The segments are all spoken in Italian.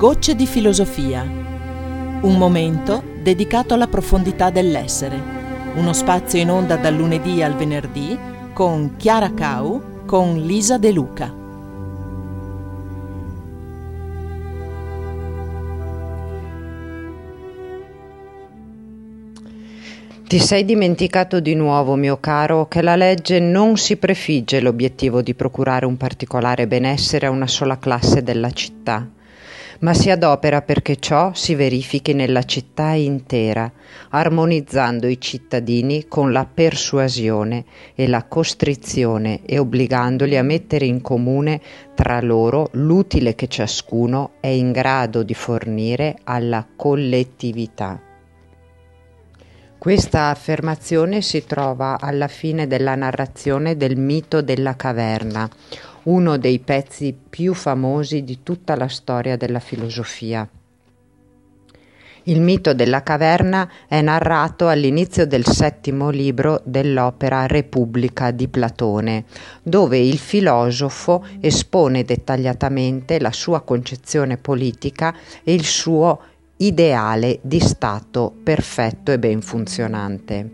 Gocce di filosofia. Un momento dedicato alla profondità dell'essere. Uno spazio in onda dal lunedì al venerdì con Chiara Cau, con Lisa De Luca. Ti sei dimenticato di nuovo, mio caro, che la legge non si prefigge l'obiettivo di procurare un particolare benessere a una sola classe della città, ma si adopera perché ciò si verifichi nella città intera, armonizzando i cittadini con la persuasione e la costrizione e obbligandoli a mettere in comune tra loro l'utile che ciascuno è in grado di fornire alla collettività. Questa affermazione si trova alla fine della narrazione del mito della caverna, uno dei pezzi più famosi di tutta la storia della filosofia. Il mito della caverna è narrato all'inizio del 7° libro dell'opera Repubblica di Platone, dove il filosofo espone dettagliatamente la sua concezione politica e il suo ideale di stato perfetto e ben funzionante.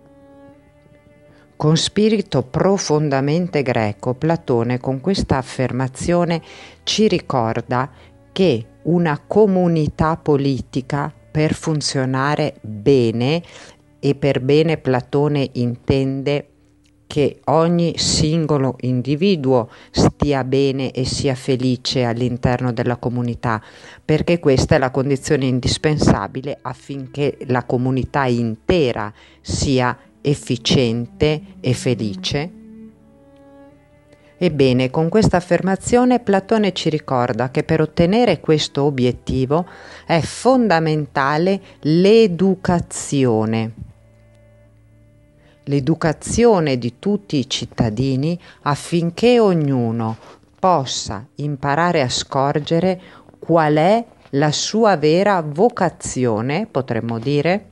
Con spirito profondamente greco, Platone con questa affermazione ci ricorda che una comunità politica, per funzionare bene, e per bene Platone intende che ogni singolo individuo stia bene e sia felice all'interno della comunità, perché questa è la condizione indispensabile affinché la comunità intera sia efficiente e felice. Ebbene, con questa affermazione Platone ci ricorda che per ottenere questo obiettivo è fondamentale l'educazione di tutti i cittadini affinché ognuno possa imparare a scorgere qual è la sua vera vocazione, potremmo dire,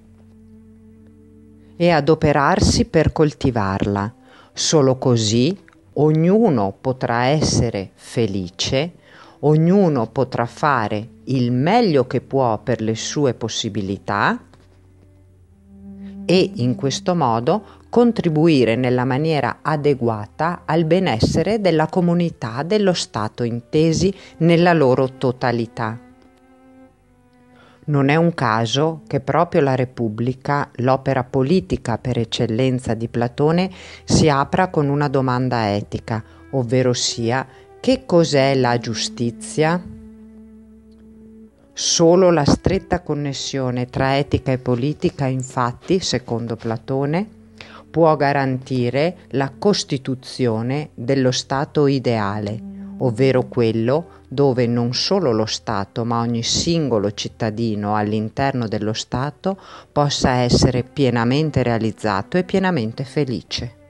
e adoperarsi per coltivarla. Solo così ognuno potrà essere felice, ognuno potrà fare il meglio che può per le sue possibilità e in questo modo contribuire nella maniera adeguata al benessere della comunità, dello Stato intesi nella loro totalità. Non è un caso che proprio la Repubblica, l'opera politica per eccellenza di Platone, si apra con una domanda etica, ovvero sia: che cos'è la giustizia? Solo la stretta connessione tra etica e politica, infatti, secondo Platone, può garantire la costituzione dello Stato ideale, ovvero quello dove non solo lo Stato, ma ogni singolo cittadino all'interno dello Stato possa essere pienamente realizzato e pienamente felice.